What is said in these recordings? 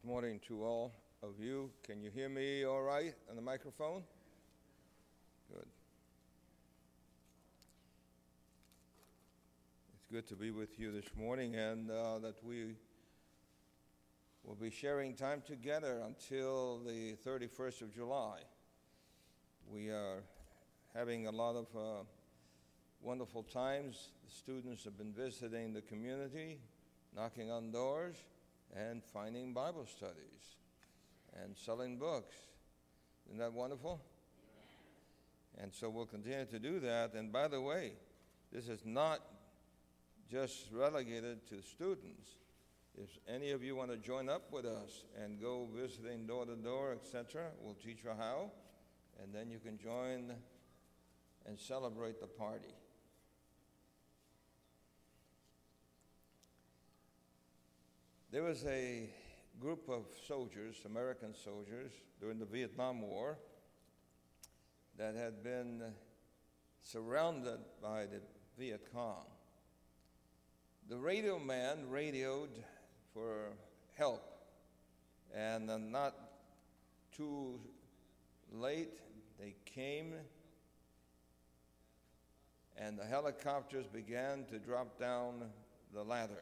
Good morning to all of you. Can you hear me all right on the microphone? Good. It's good to be with you this morning, and that we will be sharing time together until the 31st of July. We are having a lot of wonderful times. The students have been visiting the community, knocking on doors, and finding Bible studies and selling books. Isn't that wonderful? And so we'll continue to do that. And by the way, this is not just relegated to students. If any of you want to join up with us and go visiting door to door, etc., we'll teach you how, and then you can join and celebrate the party. There was a group of soldiers, American soldiers, during the Vietnam War that had been surrounded by the Viet Cong. The radio man radioed for help, and not too late, they came, and the helicopters began to drop down the ladders.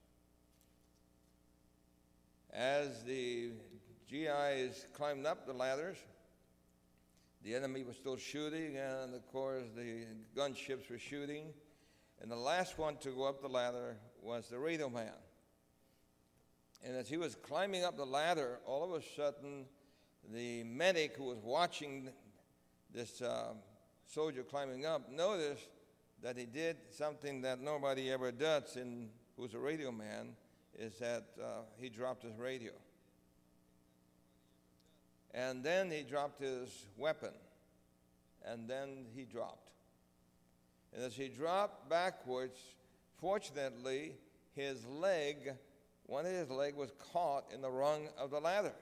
As the GIs climbed up the ladders, the enemy was still shooting, and of course the gunships were shooting. And the last one to go up the ladder was the radio man. And as he was climbing up the ladder, all of a sudden, the medic who was watching this soldier climbing up noticed that he did something that nobody ever does, who's a radio man, is that he dropped his radio. And then he dropped his weapon. And then he dropped. And as he dropped backwards, fortunately, one of his legs was caught in the rung of the ladder.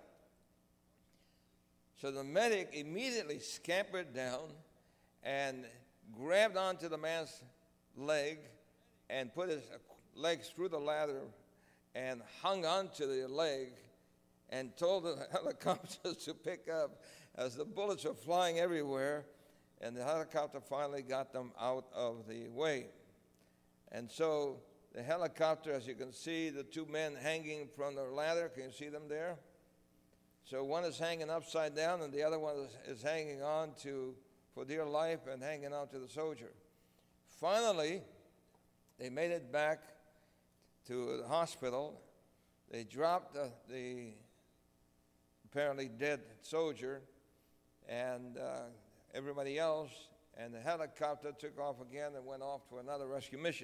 So the medic immediately scampered down and grabbed onto the man's leg and put his legs through the ladder and hung onto the leg and told the helicopters to pick up as the bullets were flying everywhere, and the helicopter finally got them out of the way. And so the helicopter, as you can see, the two men hanging from the ladder, can you see them there? So one is hanging upside down, and the other one is hanging on for dear life and hanging on to the soldier. Finally, they made it back to the hospital. They dropped the apparently dead soldier and everybody else, and the helicopter took off again and went off to another rescue mission.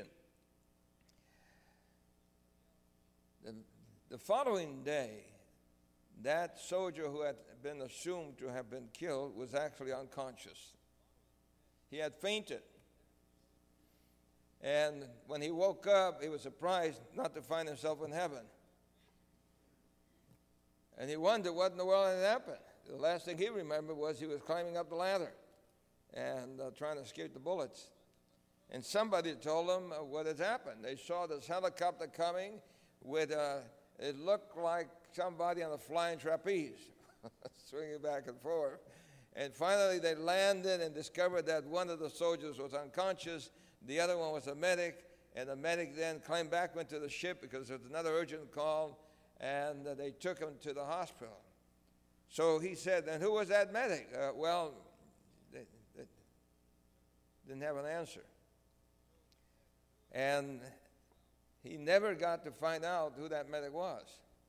The following day, that soldier who had been assumed to have been killed was actually unconscious. He had fainted. And when he woke up, he was surprised not to find himself in heaven. And he wondered what in the world had happened. The last thing he remembered was he was climbing up the ladder and trying to escape the bullets. And somebody told him what had happened. They saw this helicopter coming with, it looked like somebody on a flying trapeze, swinging back and forth. And finally they landed and discovered that one of the soldiers was unconscious. The other one was a medic, and the medic then climbed back into the ship because there was another urgent call, and they took him to the hospital. So he said, and who was that medic? They didn't have an answer. And he never got to find out who that medic was.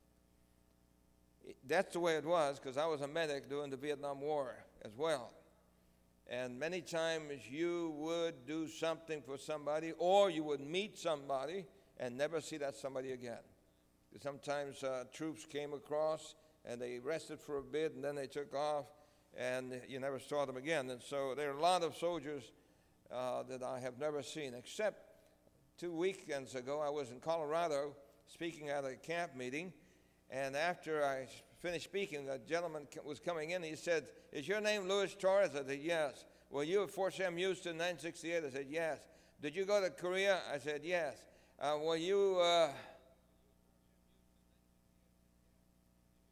That's the way it was, because I was a medic during the Vietnam War as well. And many times you would do something for somebody, or you would meet somebody and never see that somebody again. Sometimes troops came across and they rested for a bit and then they took off and you never saw them again. And so there are a lot of soldiers that I have never seen, except 2 weekends ago I was in Colorado speaking at a camp meeting, and after I finished speaking, a gentleman was coming in. He said, "Is your name Louis Torres?" I said, "Yes." "Were you at Fort Sam Houston 968? I said, "Yes." "Did you go to Korea?" I said, "Yes." Were you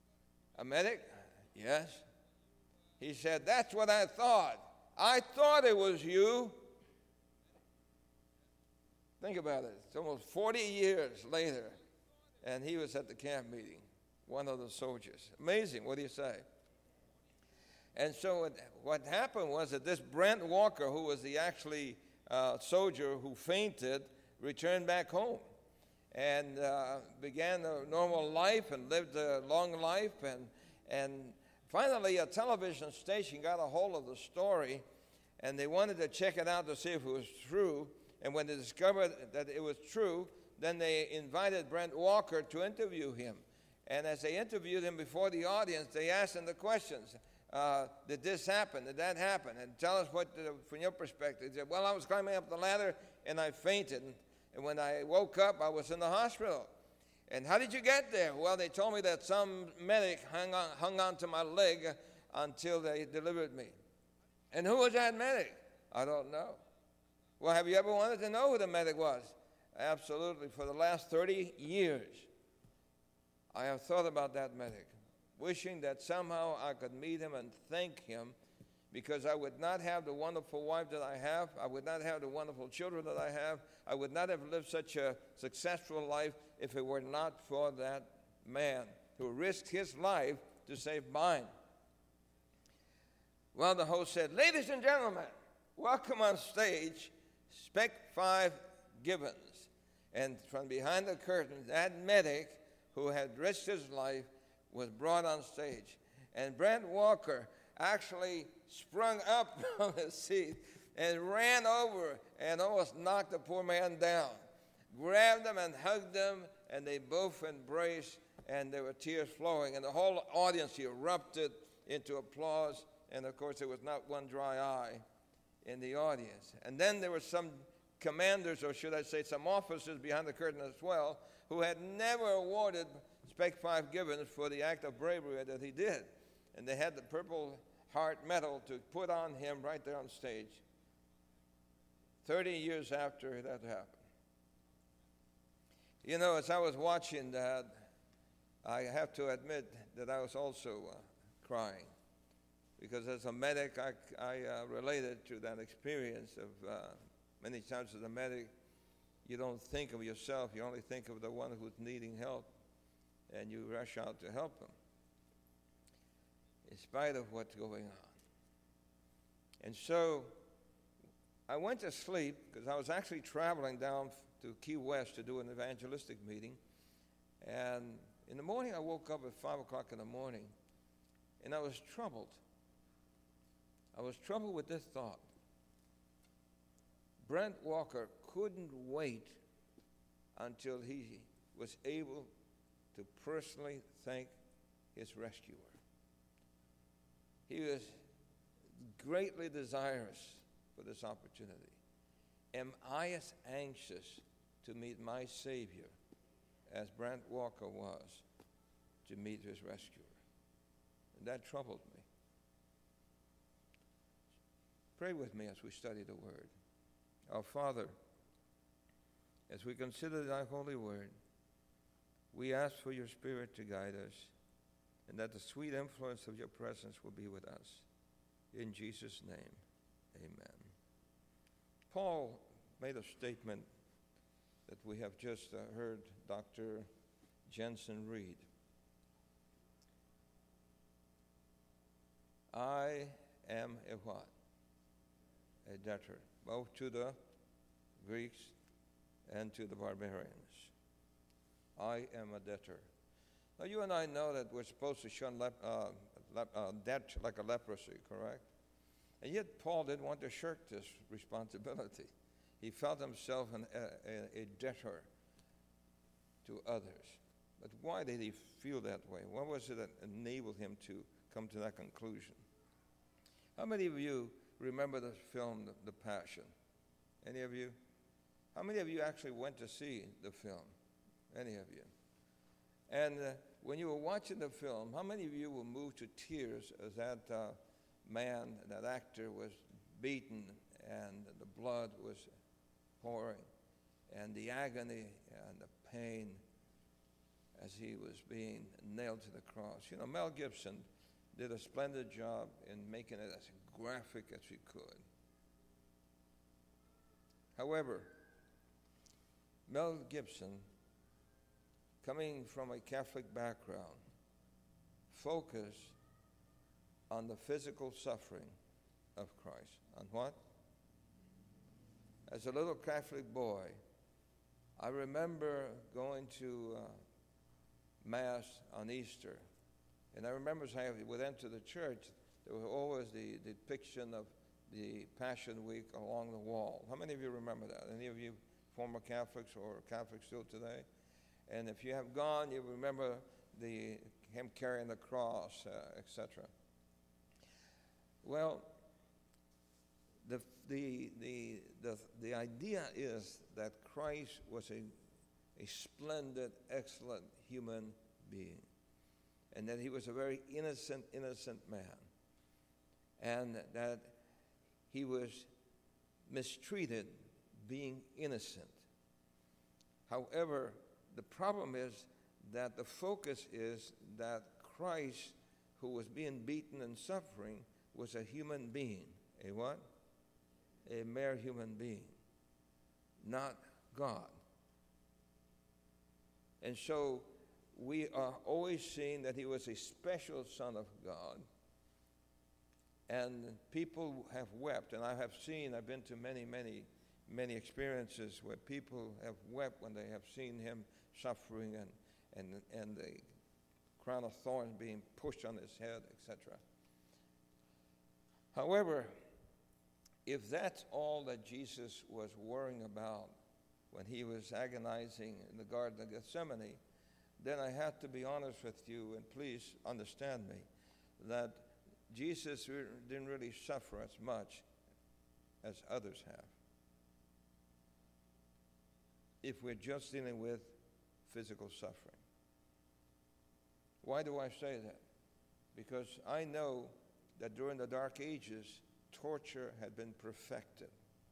A medic? Yes. He said, that's what I thought. I thought it was you. Think about it. It's almost 40 years later, and he was at the camp meeting, one of the soldiers. Amazing, what do you say? And so what happened was that this Brent Walker, who was the actually soldier who fainted, returned back home and began a normal life and lived a long life. And finally, a television station got a hold of the story, and they wanted to check it out to see if it was true. And when they discovered that it was true, then they invited Brent Walker to interview him. And as they interviewed him before the audience, they asked him the questions. Did this happen? Did that happen? And tell us what, from your perspective. He said, well, I was climbing up the ladder, and I fainted. And when I woke up, I was in the hospital. And how did you get there? Well, they told me that some medic hung on to my leg until they delivered me. And who was that medic? I don't know. Well, have you ever wanted to know who the medic was? Absolutely. For the last 30 years, I have thought about that medic, wishing that somehow I could meet him and thank him, because I would not have the wonderful wife that I have. I would not have the wonderful children that I have. I would not have lived such a successful life if it were not for that man who risked his life to save mine. Well, the host said, ladies and gentlemen, welcome on stage, Spec 5 Gibbons. And from behind the curtain, that medic who had risked his life was brought on stage. And Brent Walker actually sprung up from his seat and ran over and almost knocked the poor man down, grabbed him and hugged him, and they both embraced, and there were tears flowing. And the whole audience erupted into applause, and of course there was not one dry eye in the audience. And then there were some commanders, or should I say some officers behind the curtain as well, who had never awarded Spec 5 Gibbons for the act of bravery that he did. And they had the Purple Heart medal to put on him right there on stage 30 years after that happened. You know, as I was watching that, I have to admit that I was also crying, because as a medic, I related to that experience of many times as a medic, you don't think of yourself, you only think of the one who's needing help, and you rush out to help them, in spite of what's going on. And so I went to sleep, because I was actually traveling down to Key West to do an evangelistic meeting. And in the morning, I woke up at 5 o'clock in the morning, and I was troubled. I was troubled with this thought. Brent Walker couldn't wait until he was able to personally thank his rescuer. He was greatly desirous for this opportunity. Am I as anxious to meet my Savior as Brent Walker was to meet his rescuer? And that troubled me. Pray with me as we study the Word. Our Father, as we consider thy holy word, we ask for your Spirit to guide us, and that the sweet influence of your presence will be with us. In Jesus' name, amen. Paul made a statement that we have just heard Dr. Jensen read. I am a what? A debtor, both to the Greeks and to the barbarians. I am a debtor. Now, you and I know that we're supposed to shun debt like a leprosy, correct? And yet Paul didn't want to shirk this responsibility. He felt himself a debtor to others. But why did he feel that way? What was it that enabled him to come to that conclusion? How many of you remember the film, The Passion? Any of you? How many of you actually went to see the film? Any of you? And when you were watching the film, how many of you were moved to tears as that man, that actor, was beaten and the blood was pouring and the agony and the pain as he was being nailed to the cross. You know, Mel Gibson did a splendid job in making it as graphic as he could. However, Mel Gibson, coming from a Catholic background, focused on the physical suffering of Christ. On what? As a little Catholic boy, I remember going to Mass on Easter. And I remember as I went into the church, there was always the depiction of the Passion Week along the wall. How many of you remember that? Any of you former Catholics or Catholics still today? And if you have gone, you remember him carrying the cross, etc. Well, the idea is that Christ was a splendid, excellent human being, and that he was a very innocent man, and that he was mistreated being innocent. However, the problem is that the focus is that Christ, who was being beaten and suffering, was a human being. A what? A mere human being, not God. And so we are always seeing that he was a special Son of God. And people have wept, and I've been to many experiences where people have wept when they have seen him suffering and the crown of thorns being pushed on his head, etc. However, if that's all that Jesus was worrying about when he was agonizing in the Garden of Gethsemane, then I have to be honest with you, and please understand me, that Jesus didn't really suffer as much as others have, if we're just dealing with physical suffering. Why do I say that? Because I know that during the Dark Ages, torture had been perfected.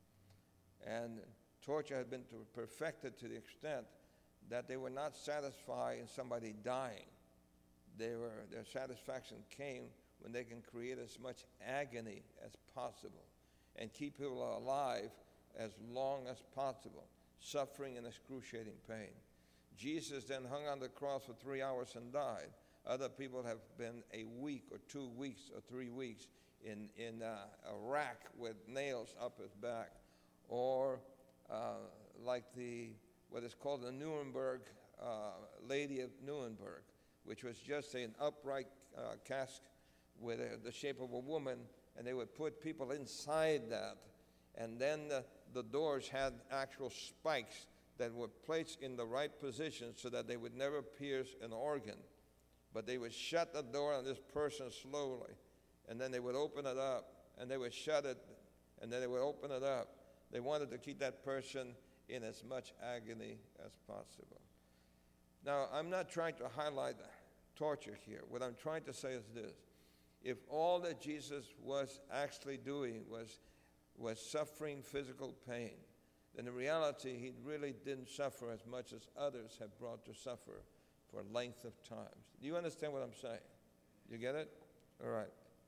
And torture had been perfected to the extent that they were not satisfied in somebody dying. Their satisfaction came when they can create as much agony as possible and keep people alive as long as possible, suffering in excruciating pain. Jesus then hung on the cross for 3 hours and died. Other people have been a week or 2 weeks or 3 weeks in a rack with nails up his back, or like what is called the Nuremberg Lady of Nuremberg, which was just an upright cask with the shape of a woman, and they would put people inside that, and then the doors had actual spikes that were placed in the right position so that they would never pierce an organ. But they would shut the door on this person slowly, and then they would open it up, and they would shut it, and then they would open it up. They wanted to keep that person in as much agony as possible. Now, I'm not trying to highlight torture here. What I'm trying to say is this. If all that Jesus was actually doing was suffering physical pain, then in reality, he really didn't suffer as much as others have brought to suffer for a length of times. Do you understand what I'm saying? You get it? All right.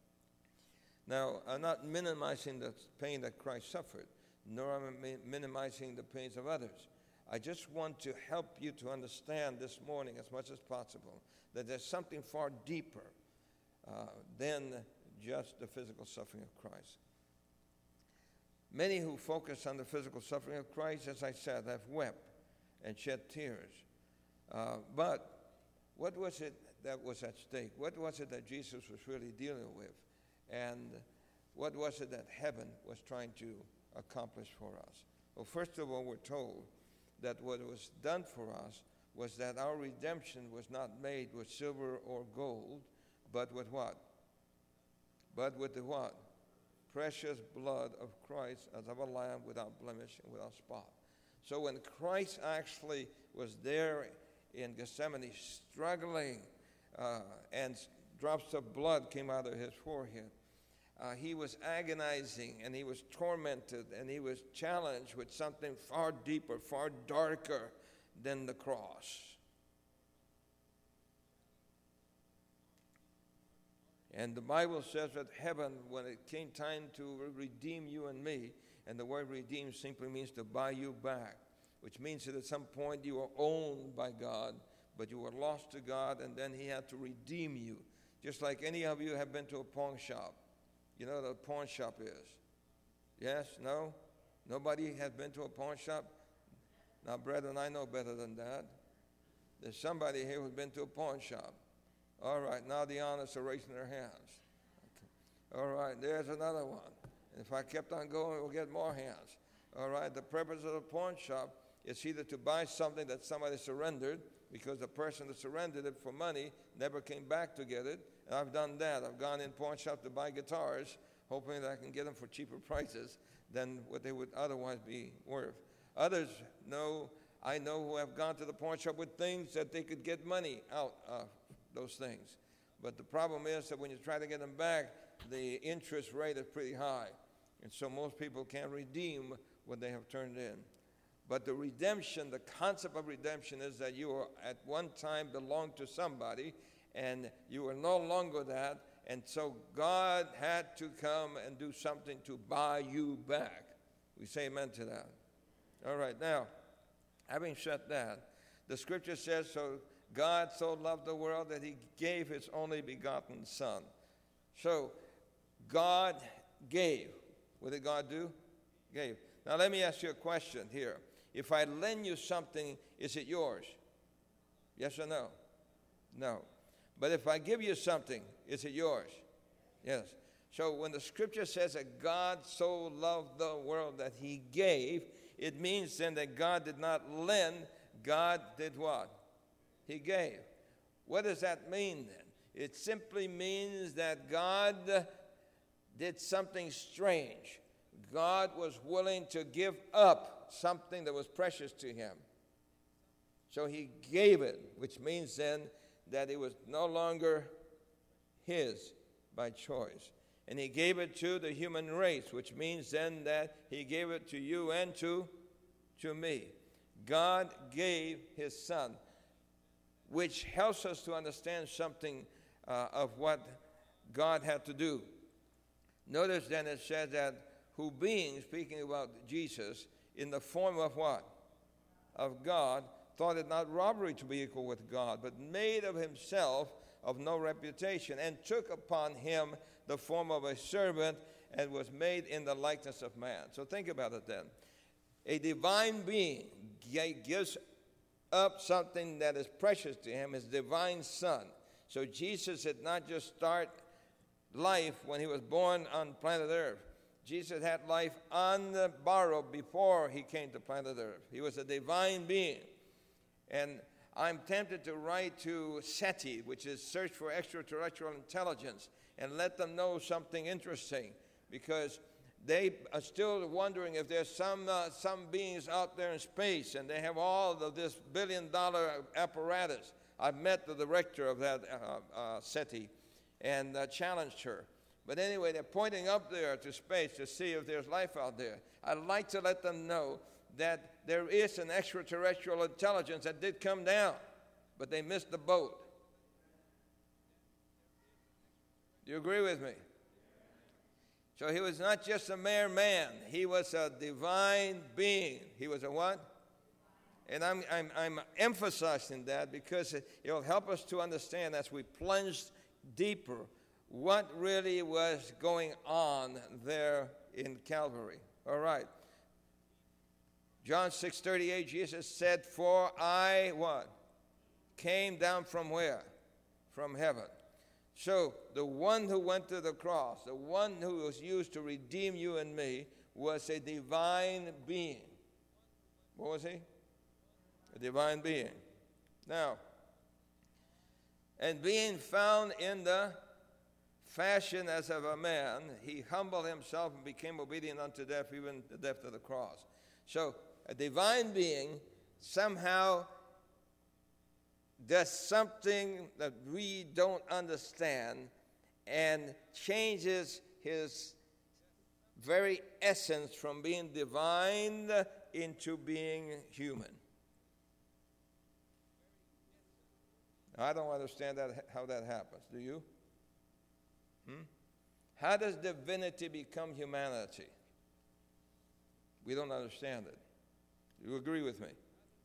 Now, I'm not minimizing the pain that Christ suffered, nor am I minimizing the pains of others. I just want to help you to understand this morning as much as possible that there's something far deeper than just the physical suffering of Christ. Many who focus on the physical suffering of Christ, as I said, have wept and shed tears. But what was it that was at stake? What was it that Jesus was really dealing with? And what was it that heaven was trying to accomplish for us? Well, first of all, we're told that what was done for us was that our redemption was not made with silver or gold, but with what? But with the what? Precious blood of Christ as of a lamb without blemish and without spot. So when Christ actually was there in Gethsemane struggling and drops of blood came out of his forehead, he was agonizing and he was tormented and he was challenged with something far deeper, far darker than the cross. And the Bible says that heaven, when it came time to redeem you and me, and the word redeem simply means to buy you back, which means that at some point you were owned by God, but you were lost to God, and then he had to redeem you. Just like any of you have been to a pawn shop. You know what a pawn shop is? Yes? No? Nobody has been to a pawn shop? Now, brethren, I know better than that. There's somebody here who's been to a pawn shop. All right, now the honest are raising their hands. Okay. All right, there's another one. And if I kept on going, we'll get more hands. All right, the purpose of the pawn shop is either to buy something that somebody surrendered, because the person that surrendered it for money never came back to get it. And I've done that. I've gone in pawn shop to buy guitars, hoping that I can get them for cheaper prices than what they would otherwise be worth. Others I know who have gone to the pawn shop with things that they could get money out of those things. But the problem is that when you try to get them back, the interest rate is pretty high. And so most people can't redeem what they have turned in. But the redemption, the concept of redemption is that you were at one time belonged to somebody, and you were no longer that, and so God had to come and do something to buy you back. We say amen to that. All right, now, having said that, the scripture says, so God so loved the world that he gave his only begotten Son. So, God gave. What did God do? Gave. Now, let me ask you a question here. If I lend you something, is it yours? Yes or no? No. But if I give you something, is it yours? Yes. So when the scripture says that God so loved the world that he gave, it means then that God did not lend, God did what? He gave. What does that mean then? It simply means that God did something strange. God was willing to give up something that was precious to him. So he gave it, which means then that it was no longer his by choice. And he gave it to the human race, which means then that he gave it to you and to me. God gave his Son, which helps us to understand something of what God had to do. Notice then it says that who being, speaking about Jesus, in the form of what? Of God, thought it not robbery to be equal with God, but made of himself of no reputation, and took upon him the form of a servant, and was made in the likeness of man. So think about it then. A divine being gives up something that is precious to him, his divine Son. So Jesus did not just start life when he was born on planet Earth. Jesus had life on the borrowed before he came to planet Earth. He was a divine being. And I'm tempted to write to SETI, which is Search for Extraterrestrial Intelligence, and let them know something interesting, because they are still wondering if there's some beings out there in space, and they have all of this billion-dollar apparatus. I've met the director of that SETI and challenged her. But anyway, they're pointing up there to space to see if there's life out there. I'd like to let them know that there is an extraterrestrial intelligence that did come down, but they missed the boat. Do you agree with me? So he was not just a mere man. He was a divine being. He was a what? And I'm emphasizing that because it'll help us to understand as we plunge deeper what really was going on there in Calvary. All right. John 6:38, Jesus said, for I, what? Came down from where? From heaven. So the one who went to the cross, the one who was used to redeem you and me, was a divine being. What was he? A divine being. Now, and being found in the fashion as of a man, he humbled himself and became obedient unto death, even the death of the cross. So a divine being somehow does something that we don't understand and changes his very essence from being divine into being human. I don't understand how that happens. Do you? How does divinity become humanity? We don't understand it. You agree with me?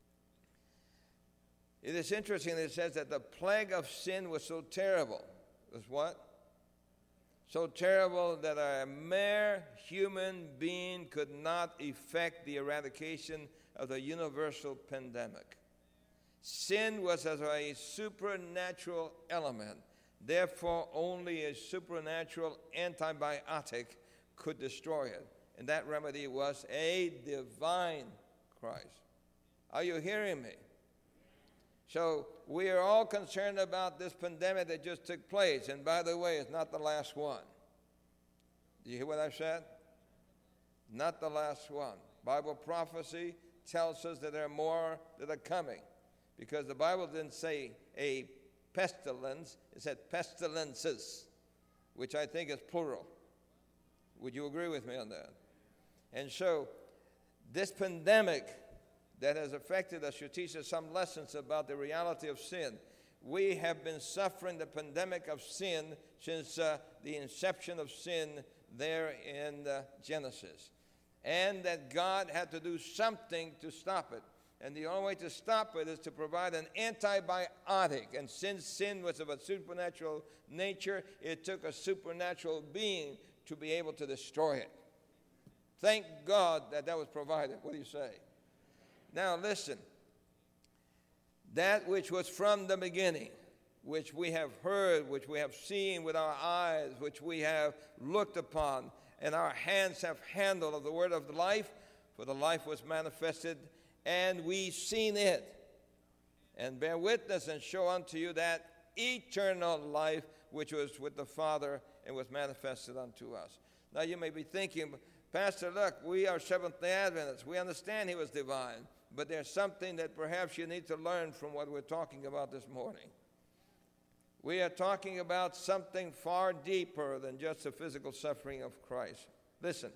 It is interesting that it says that the plague of sin was so terrible. Was what? So terrible that a mere human being could not effect the eradication of the universal pandemic. Sin was as a supernatural element. Therefore, only a supernatural antibiotic could destroy it. And that remedy was a divine Christ. Are you hearing me? So we are all concerned about this pandemic that just took place. And by the way, it's not the last one. Do you hear what I said? Not the last one. Bible prophecy tells us that there are more that are coming. Because the Bible didn't say a pestilence, it said pestilences, which I think is plural. Would you agree with me on that? And so, this pandemic that has affected us should teach us some lessons about the reality of sin. We have been suffering the pandemic of sin since the inception of sin there in Genesis. And that God had to do something to stop it. And the only way to stop it is to provide an antibiotic. And since sin was of a supernatural nature, it took a supernatural being to be able to destroy it. Thank God that was provided. What do you say? Now listen. That which was from the beginning, which we have heard, which we have seen with our eyes, which we have looked upon, and our hands have handled of the word of life, for the life was manifested, and we seen it, and bear witness and show unto you that eternal life which was with the Father and was manifested unto us. Now you may be thinking, Pastor, look, we are Seventh-day Adventists. We understand he was divine, but there's something that perhaps you need to learn from what we're talking about this morning. We are talking about something far deeper than just the physical suffering of Christ. Listen,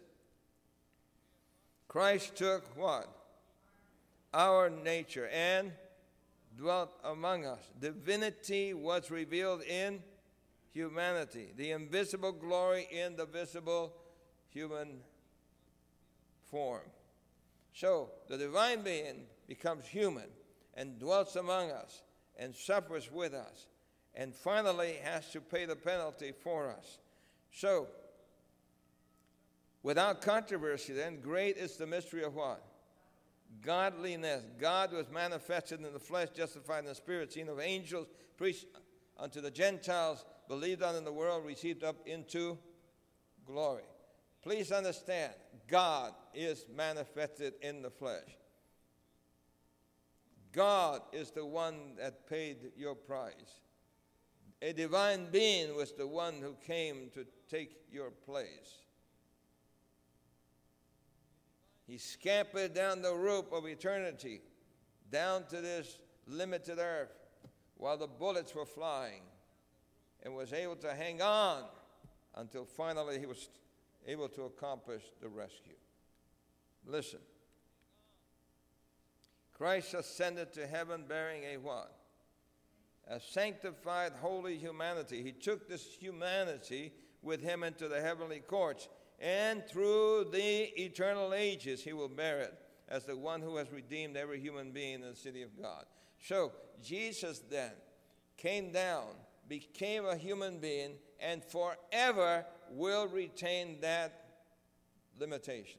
Christ took what? Our nature and dwelt among us. Divinity was revealed in humanity. The invisible glory in the visible human form. So the divine being becomes human and dwells among us and suffers with us and finally has to pay the penalty for us. So, without controversy then, great is the mystery of what? Godliness. God was manifested in the flesh, justified in the spirit, seen of angels, preached unto the Gentiles, believed on in the world, received up into glory. Please understand, God is manifested in the flesh. God is the one that paid your price. A divine being was the one who came to take your place. He scampered down the rope of eternity, down to this limited earth, while the bullets were flying, and was able to hang on until finally he was able to accomplish the rescue. Listen. Christ ascended to heaven bearing a what? A sanctified, holy humanity. He took this humanity with him into the heavenly courts, and through the eternal ages he will bear it as the one who has redeemed every human being in the city of God. So Jesus then came down, became a human being, and forever will retain that limitation.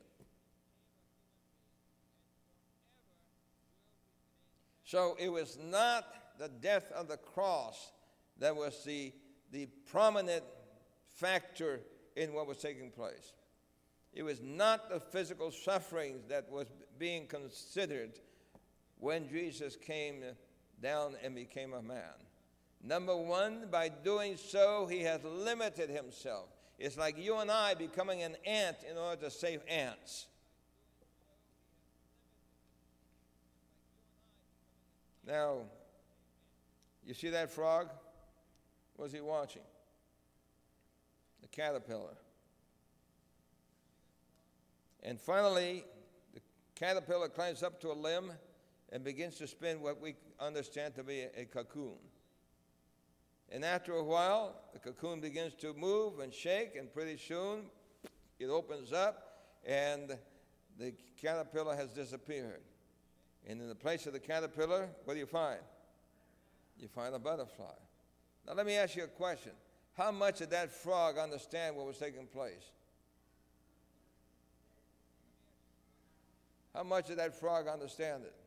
So it was not the death of the cross that was the prominent factor in what was taking place. It was not the physical sufferings that was being considered when Jesus came down and became a man. Number one, by doing so, he has limited himself. It's like you and I becoming an ant in order to save ants. Now, you see that frog? What was he watching? The caterpillar. And finally, the caterpillar climbs up to a limb and begins to spin what we understand to be a cocoon. And after a while, the cocoon begins to move and shake, and pretty soon it opens up, and the caterpillar has disappeared. And in the place of the caterpillar, what do you find? You find a butterfly. Now let me ask you a question. How much did that frog understand what was taking place? How much did that frog understand it?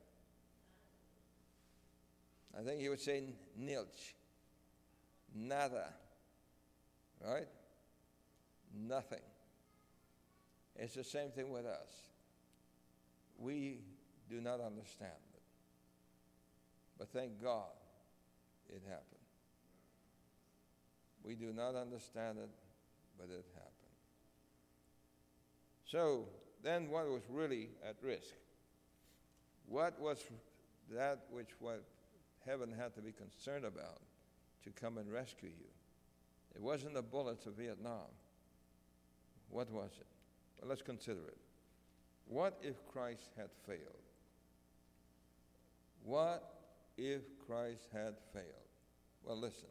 I think he would say nilch. Nada. Right? Nothing. It's the same thing with us. We do not understand it. But thank God it happened. We do not understand it, but it happened. So, then what was really at risk? What was that which what heaven had to be concerned about to come and rescue you? It wasn't the bullets of Vietnam. What was it? Well, let's consider it. What if Christ had failed? What if Christ had failed? Well, listen.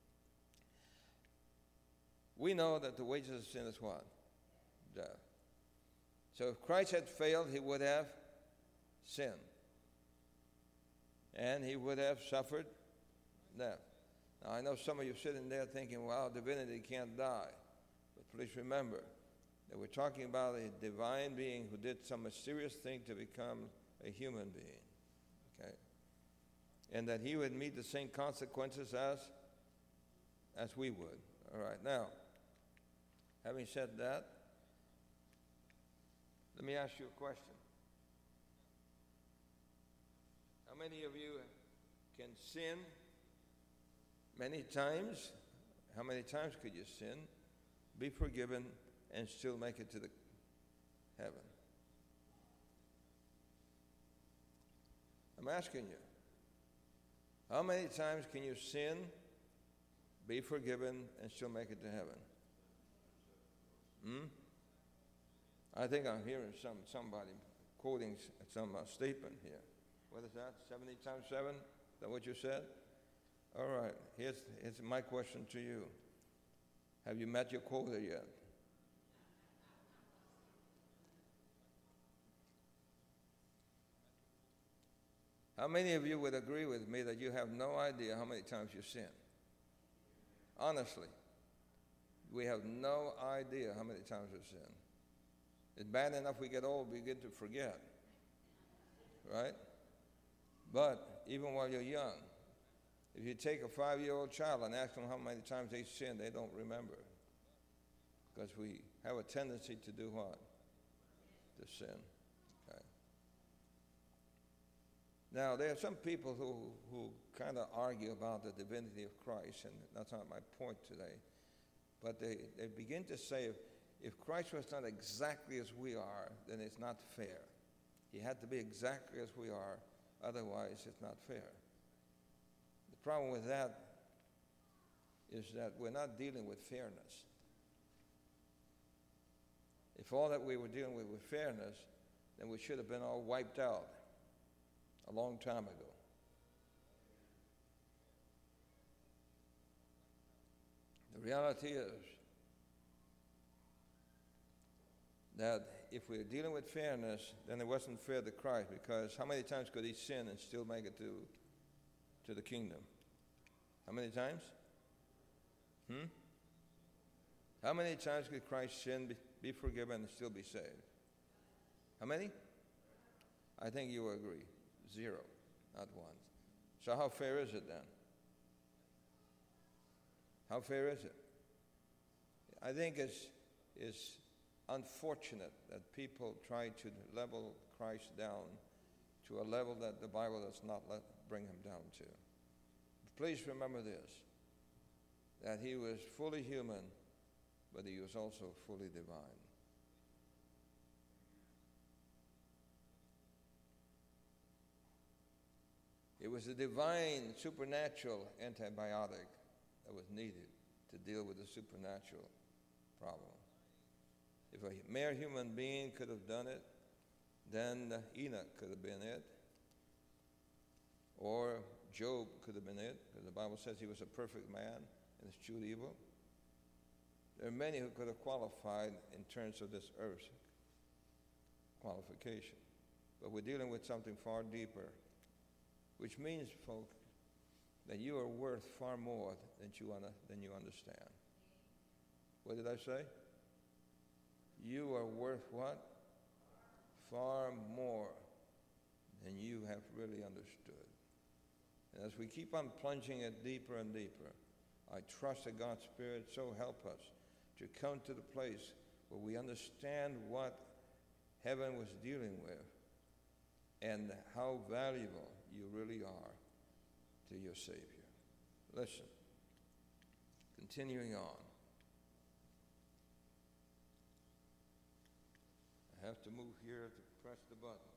We know that the wages of sin is what? Death. So if Christ had failed, he would have sinned. And he would have suffered death. Now, I know some of you sitting there thinking, well, divinity can't die. But please remember that we're talking about a divine being who did some mysterious thing to become a human being. Okay? And that he would meet the same consequences as we would. All right. Now, having said that, let me ask you a question. How many of you can sin many times? How many times could you sin, be forgiven, and still make it to the heaven? I'm asking you. How many times can you sin, be forgiven, and still make it to heaven? I think I'm hearing somebody quoting some statement here. What is that? 70 times 7? Is that what you said? All right. Here's my question to you. Have you met your quota yet? How many of you would agree with me that you have no idea how many times you sin? Honestly, we have no idea how many times we sin. It's bad enough we get old, we get to forget. Right? But even while you're young, if you take a 5-year-old child and ask them how many times they sin, they don't remember. Because we have a tendency to do what? To sin. Okay. Now, there are some people who kind of argue about the divinity of Christ, and that's not my point today. But they begin to say, if Christ was not exactly as we are, then it's not fair. He had to be exactly as we are, otherwise it's not fair. The problem with that is that we're not dealing with fairness. If all that we were dealing with was fairness, then we should have been all wiped out a long time ago. The reality is that if we're dealing with fairness, then it wasn't fair to Christ, because how many times could he sin and still make it to the kingdom? How many times? How many times could Christ sin, be forgiven, and still be saved? How many? I think you will agree. 0, not 1. So how fair is it then? How fair is it? I think it's unfortunate that people try to level Christ down to a level that the Bible does not bring him down to. Please remember this, that he was fully human, but he was also fully divine. It was a divine, supernatural antibiotic that was needed to deal with the supernatural problem. If a mere human being could have done it, then Enoch could have been it, or Job could have been it, because the Bible says he was a perfect man and eschewed evil. There are many who could have qualified in terms of this earth's qualification. But we're dealing with something far deeper, which means, folks, that you are worth far more than you understand. What did I say? You are worth what? Far more than you have really understood. And as we keep on plunging it deeper and deeper, I trust that God's Spirit so help us to come to the place where we understand what heaven was dealing with and how valuable you really are to your Savior. Listen, continuing on. I have to move here to press the button.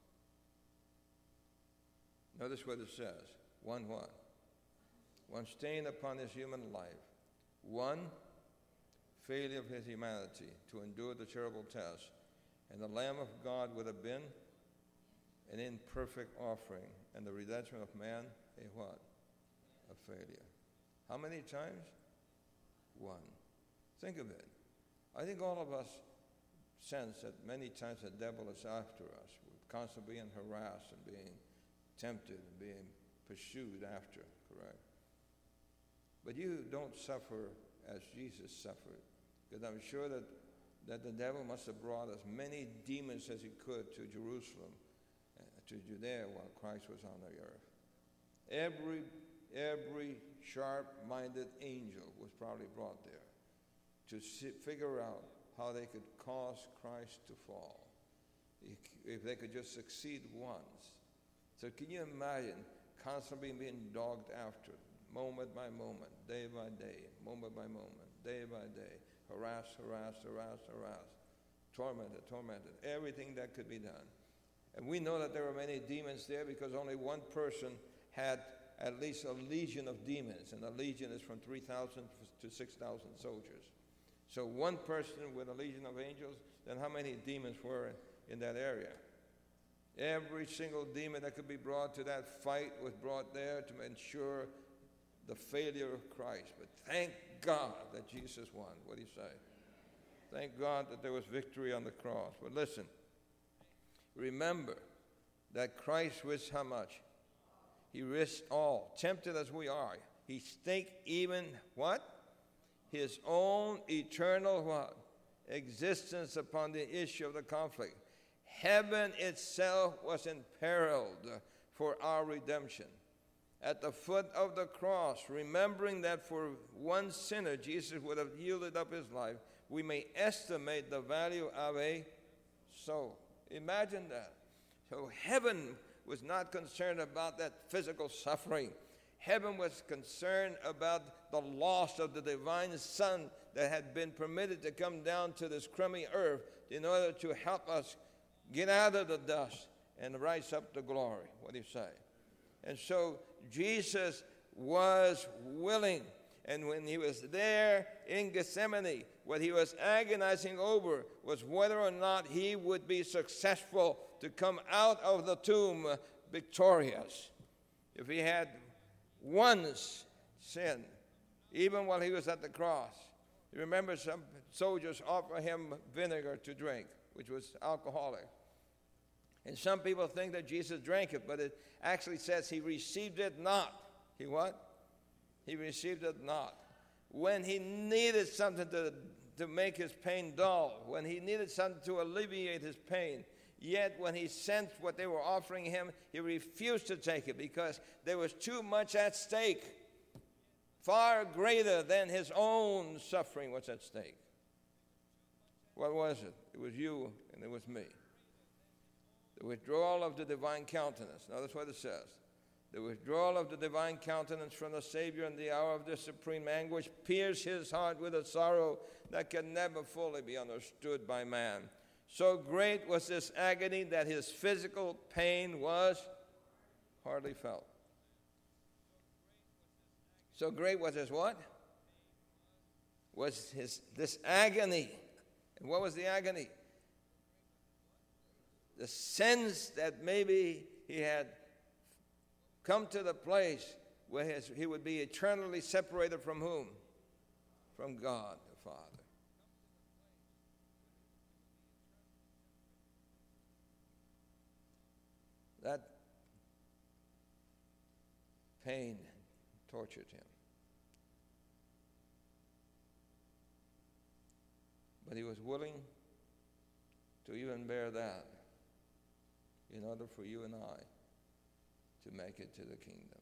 Notice what it says. One what? One stain upon his human life. One failure of his humanity to endure the terrible test. And the Lamb of God would have been an imperfect offering. And the redemption of man, a what? A failure. How many times? One. Think of it. I think all of us sense that many times the devil is after us. We're constantly being harassed and being tempted and being pursued after, correct? But you don't suffer as Jesus suffered, because I'm sure that the devil must have brought as many demons as he could to Jerusalem, to Judea while Christ was on the earth. Every sharp-minded angel was probably brought there to figure out how they could cause Christ to fall, if they could just succeed once. So can you imagine constantly being dogged after, moment by moment, day by day, moment by moment, day by day, harassed, tormented, everything that could be done. And we know that there were many demons there because only one person had at least a legion of demons, and a legion is from 3,000 to 6,000 soldiers. So one person with a legion of angels, then how many demons were in that area? Every single demon that could be brought to that fight was brought there to ensure the failure of Christ. But thank God that Jesus won. What do you say? Thank God that there was victory on the cross. But listen, remember that Christ risked how much? He risked all. Tempted as we are, he staked even what? His own eternal what? Existence upon the issue of the conflict. Heaven itself was imperiled for our redemption. At the foot of the cross, remembering that for one sinner Jesus would have yielded up his life, we may estimate the value of a soul. Imagine that. So heaven was not concerned about that physical suffering. Heaven was concerned about the loss of the divine Son that had been permitted to come down to this crummy earth in order to help us get out of the dust and rise up to glory. What do you say? And so Jesus was willing. And when he was there in Gethsemane, what he was agonizing over was whether or not he would be successful to come out of the tomb victorious. If he had once sinned, even while he was at the cross. You remember some soldiers offered him vinegar to drink, which was alcoholic. And some people think that Jesus drank it, but it actually says he received it not. He what? He received it not. When he needed something to make his pain dull, when he needed something to alleviate his pain, yet when he sensed what they were offering him, he refused to take it because there was too much at stake. Far greater than his own suffering was at stake. What was it? It was you and it was me. The withdrawal of the divine countenance. Notice what it says. The withdrawal of the divine countenance from the Savior in the hour of this supreme anguish pierced his heart with a sorrow that can never fully be understood by man. So great was this agony that his physical pain was hardly felt. So great was his what? Was this agony. And what was the agony? The sense that maybe he had come to the place where he would be eternally separated from whom? From God the Father. That pain tortured him. But he was willing to even bear that in order for you and I to make it to the kingdom.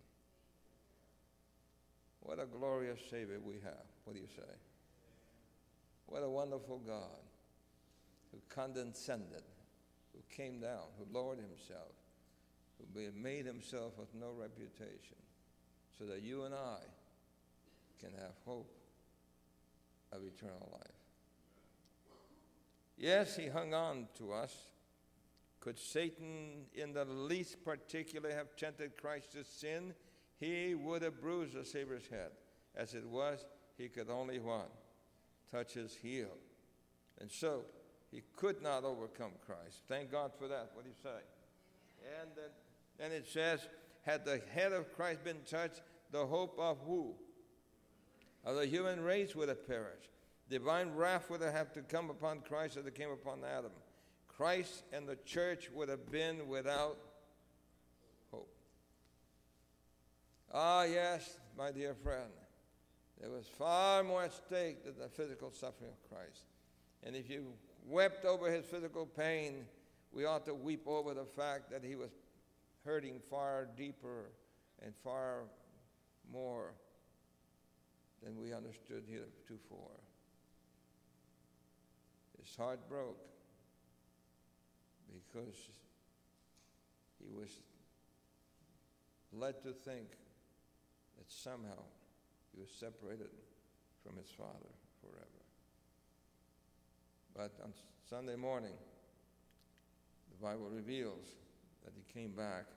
What a glorious Savior we have. What do you say? What a wonderful God who condescended, who came down, who lowered himself, who made himself of no reputation, so that you and I can have hope of eternal life. Yes, he hung on to us. Could Satan in the least particular have tempted Christ to sin? He would have bruised the Savior's head. As it was, he could only what? Touch his heel. And so, he could not overcome Christ. Thank God for that. What do you say? And then it says, had the head of Christ been touched, the hope of who? Of the human race would have perished. Divine wrath would have to come upon Christ as it came upon Adam. Christ and the church would have been without hope. Ah, yes, my dear friend, there was far more at stake than the physical suffering of Christ. And if you wept over his physical pain, we ought to weep over the fact that he was hurting far deeper and far more than we understood heretofore. His heart broke because he was led to think that somehow he was separated from his Father forever. But on Sunday morning, the Bible reveals that he came back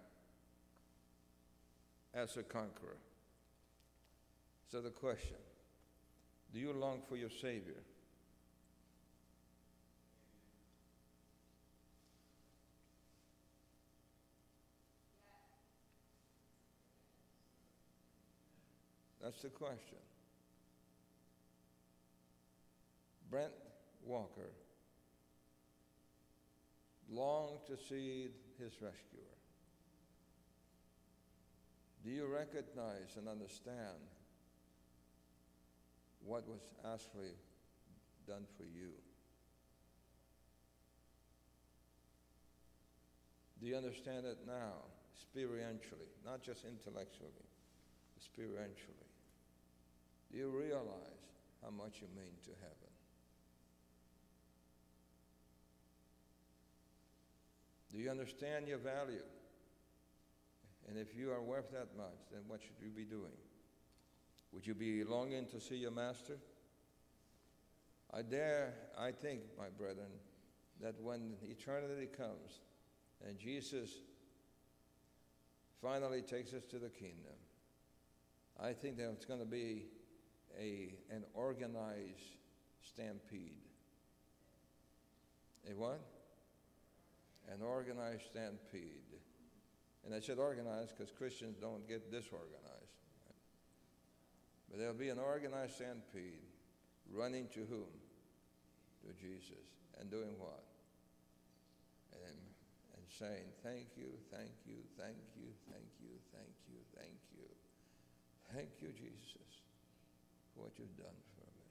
as a conqueror. So the question, do you long for your Savior? That's the question. Brent Walker longed to see his rescuer. Do you recognize and understand what was actually done for you? Do you understand it now, experientially, not just intellectually, experientially? Do you realize how much you mean to heaven? Do you understand your value? And if you are worth that much, then what should you be doing? Would you be longing to see your master? I think, my brethren, that when eternity comes and Jesus finally takes us to the kingdom, I think that it's going to be an organized stampede. A what? An organized stampede. And I said organized because Christians don't get disorganized. But there'll be an organized stampede running to whom? To Jesus. And doing what? And saying, thank you, thank you, thank you, thank you, thank you, thank you. Thank you, Jesus, for what you've done for me.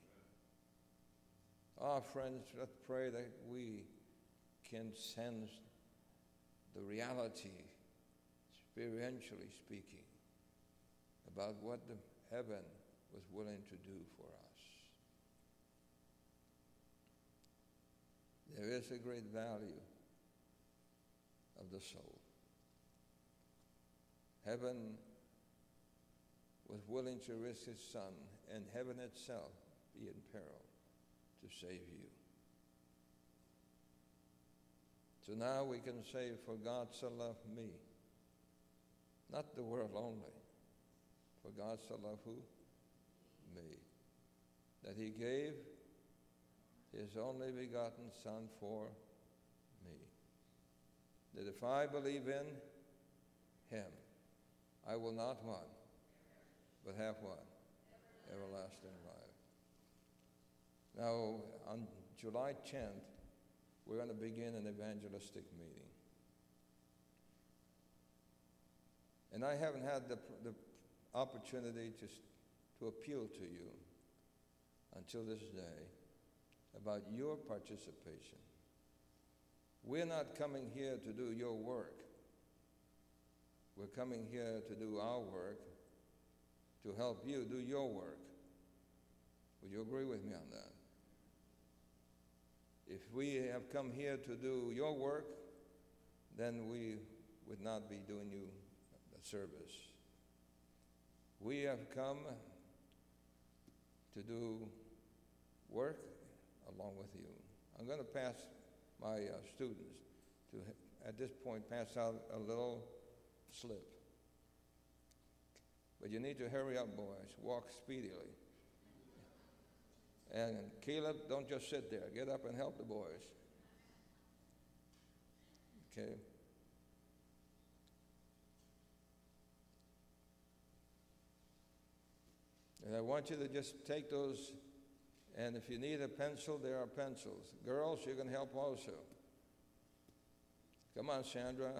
Ah, friends, let's pray that we can sense the reality, experientially speaking, about what the heaven was willing to do for us. There is a great value of the soul. Heaven was willing to risk his son, and heaven itself be in peril to save you. So now we can say, for God so loved me, not the world only, for God so loved who? Me. That he gave his only begotten Son for me. That if I believe in him, I will not what? but have what? Everlasting life. Now, on July 10th, we're going to begin an evangelistic meeting. And I haven't had the opportunity to appeal to you until this day about your participation. We're not coming here to do your work. We're coming here to do our work, to help you do your work. Would you agree with me on that? If we have come here to do your work, then we would not be doing you a service. We have come to do work along with you. I'm going to pass my students to, at this point, pass out a little slip. But you need to hurry up, boys. Walk speedily. And Caleb, don't just sit there. Get up and help the boys. Okay? And I want you to just take those, and if you need a pencil, there are pencils. Girls, you can help also. Come on, Sandra.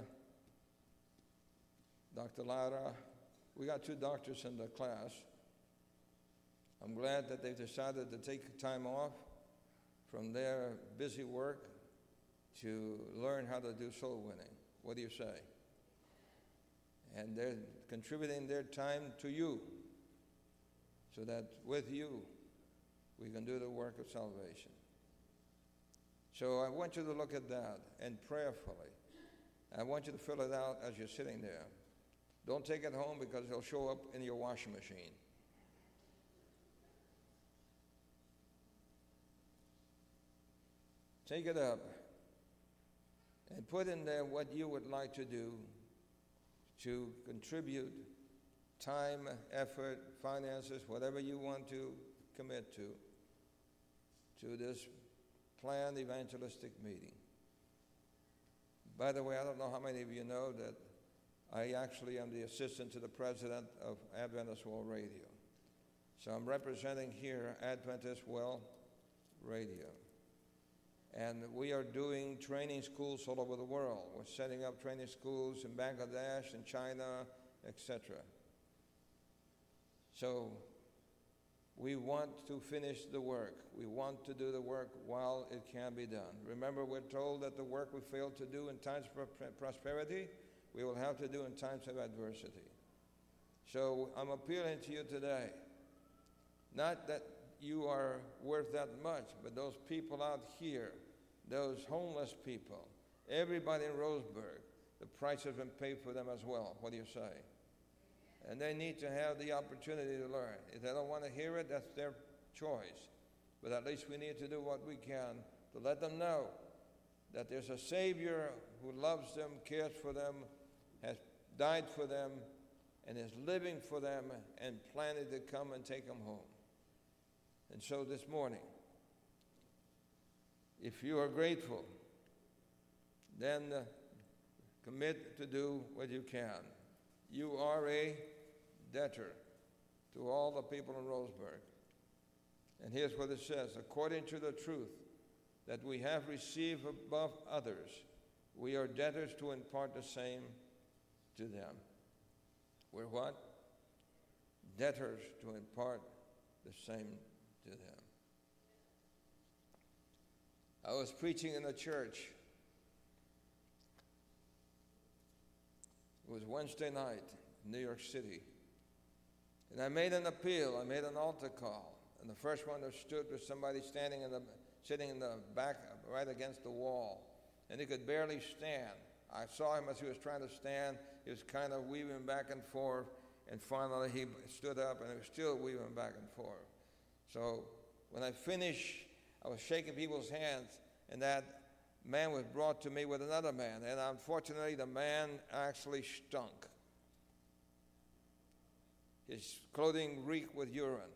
Dr. Lara. We got 2 doctors in the class. I'm glad that they've decided to take time off from their busy work to learn how to do soul winning. What do you say? And they're contributing their time to you so that with you we can do the work of salvation. So I want you to look at that and prayerfully. I want you to fill it out as you're sitting there. Don't take it home because it'll show up in your washing machine. Take it up and put in there what you would like to do to contribute time, effort, finances, whatever you want to commit to this planned evangelistic meeting. By the way, I don't know how many of you know that I actually am the assistant to the president of Adventist World Radio. So I'm representing here Adventist World Radio. And we are doing training schools all over the world. We're setting up training schools in Bangladesh and China, etc. So we want to finish the work. We want to do the work while it can be done. Remember, we're told that the work we fail to do in times of prosperity, we will have to do in times of adversity. So I'm appealing to you today, not that you are worth that much, but those people out here, those homeless people, everybody in Roseburg, the price has been paid for them as well. What do you say? And they need to have the opportunity to learn. If they don't want to hear it, that's their choice. But at least we need to do what we can to let them know that there's a Savior who loves them, cares for them, has died for them, and is living for them and planning to come and take them home. And so this morning, if you are grateful, then commit to do what you can. You are a debtor to all the people in Roseburg. And here's what it says: according to the truth that we have received above others, we are debtors to impart the same to them. We're what? Debtors to impart the same to them. I was preaching in a church. It was Wednesday night in New York City. And I made an appeal. I made an altar call. And the first one that stood was somebody sitting in the back, right against the wall. And he could barely stand. I saw him as he was trying to stand. He was kind of weaving back and forth. And finally he stood up and he was still weaving back and forth. So when I finished, I was shaking people's hands. And that man was brought to me with another man. And unfortunately, the man actually stunk. His clothing reeked with urine.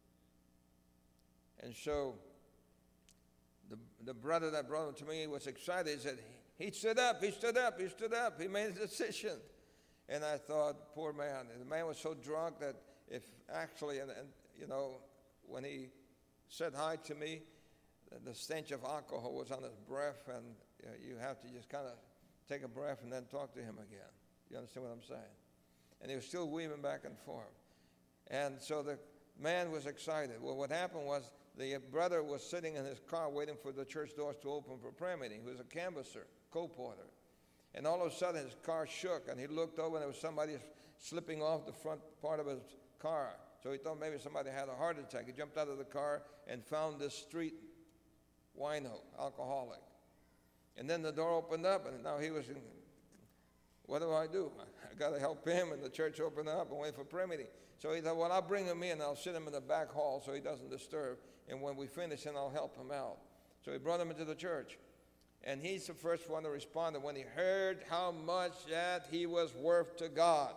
And so the brother that brought him to me was excited. He said, he stood up, he stood up, he stood up. He made a decision. And I thought, poor man. And the man was so drunk that if actually, when he said hi to me, the stench of alcohol was on his breath, and you have to just kind of take a breath and then talk to him again. You understand what I'm saying? And he was still weaving back and forth. And so the man was excited. Well, what happened was the brother was sitting in his car waiting for the church doors to open for prayer meeting. He was a canvasser, co-porter. And all of a sudden his car shook, and he looked over and there was somebody slipping off the front part of his car. So he thought maybe somebody had a heart attack. He jumped out of the car and found this street wino, alcoholic. And then the door opened up, and now he was in, what do? I got to help him, and the church opened up and wait for prayer meeting. So he thought, well, I'll bring him in. I'll sit him in the back hall so he doesn't disturb. And when we finish, then I'll help him out. So he brought him into the church. And he's the first one to respond when he heard how much that he was worth to God.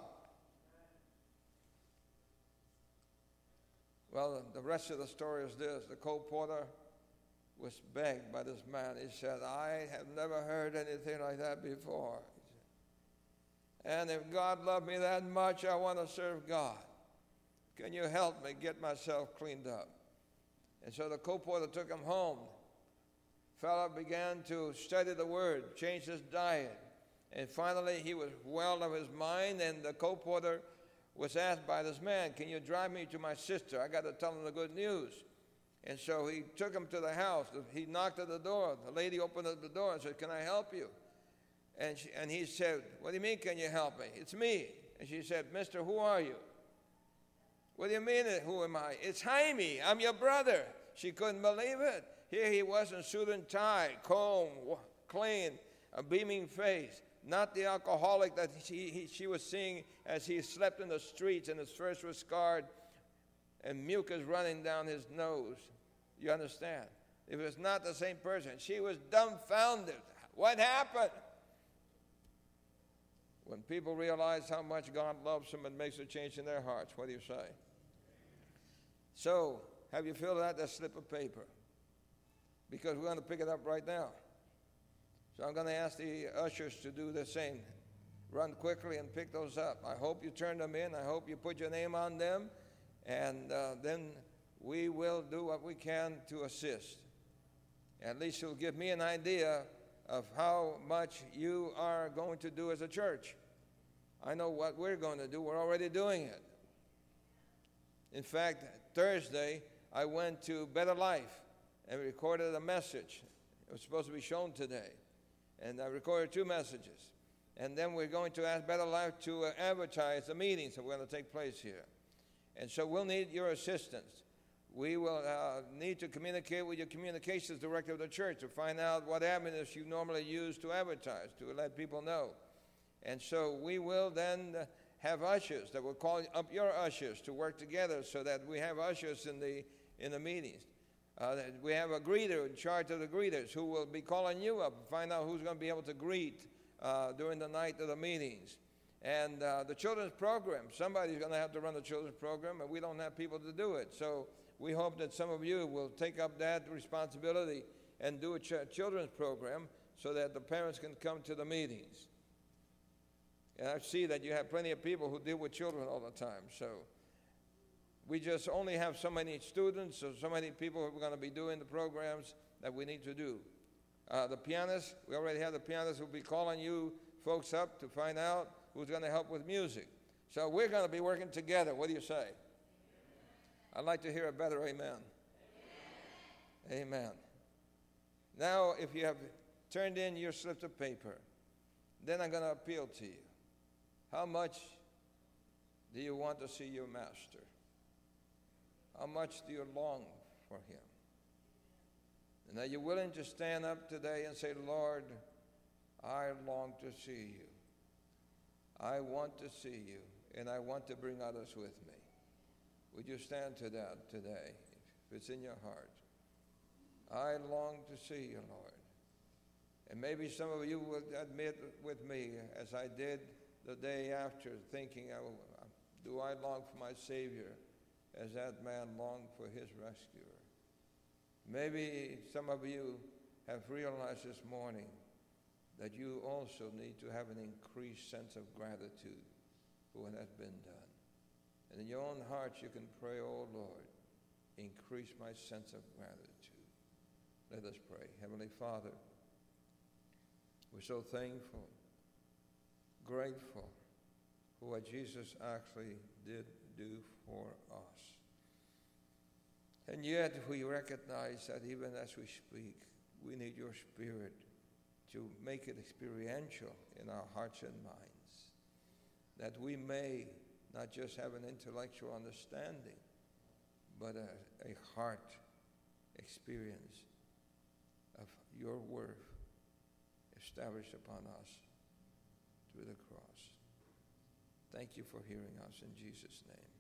Well, the rest of the story is this. The co-porter was begged by this man. He said, I have never heard anything like that before. And if God loved me that much, I want to serve God. Can you help me get myself cleaned up? And so the co-porter took him home. Fellow began to study the Word, change his diet. And finally, he was well of his mind, and the co-porter was asked by this man, can you drive me to my sister? I got to tell him the good news. And so he took him to the house. He knocked at the door. The lady opened up the door and said, can I help you? And he said, what do you mean, can you help me? It's me. And she said, mister, who are you? What do you mean, who am I? It's Jaime. I'm your brother. She couldn't believe it. Here he was in suit and tie, comb, clean, a beaming face. Not the alcoholic that she was seeing as he slept in the streets and his face was scarred and mucus running down his nose. You understand? It was not the same person. She was dumbfounded. What happened? When people realize how much God loves them, it makes a change in their hearts. What do you say? So, have you filled out that slip of paper? Because we're going to pick it up right now. So I'm going to ask the ushers to do the same. Run quickly and pick those up. I hope you turn them in. I hope you put your name on them. And then we will do what we can to assist. At least it'll give me an idea of how much you are going to do as a church. I know what we're going to do. We're already doing it. In fact, Thursday, I went to Better Life and recorded a message. It was supposed to be shown today. And I recorded 2 messages. And then we're going to ask Better Life to advertise the meetings that are going to take place here. And so we'll need your assistance. We will need to communicate with your communications director of the church to find out what avenues you normally use to advertise, to let people know. And so we will then have ushers that will call up your ushers to work together so that we have ushers in the meetings. We have a greeter in charge of the greeters who will be calling you up and find out who's going to be able to greet during the night of the meetings. And the children's program, somebody's going to have to run the children's program, and we don't have people to do it. So we hope that some of you will take up that responsibility and do a children's program so that the parents can come to the meetings. And I see that you have plenty of people who deal with children all the time. So we just only have so many students or so many people who are going to be doing the programs that we need to do. The pianists, we already have the pianists who will be calling you folks up to find out who's going to help with music. So we're going to be working together. What do you say? I'd like to hear a better amen. Amen. Now, if you have turned in your slips of paper, then I'm going to appeal to you. How much do you want to see your master? How much do you long for him? And are you willing to stand up today and say, Lord, I long to see you. I want to see you, and I want to bring others with me. Would you stand to that today, if it's in your heart? I long to see you, Lord. And maybe some of you would admit with me, as I did the day after, thinking, do I long for my Savior as that man longed for his rescuer? Maybe some of you have realized this morning that you also need to have an increased sense of gratitude for what has been done. And in your own heart you can pray, oh Lord, increase my sense of gratitude. Let us pray. Heavenly Father, we're so thankful, grateful for what Jesus actually did do for us. And yet we recognize that even as we speak, we need your Spirit to make it experiential in our hearts and minds, that we may not just have an intellectual understanding, but a heart experience of your worth established upon us through the cross. Thank you for hearing us in Jesus' name.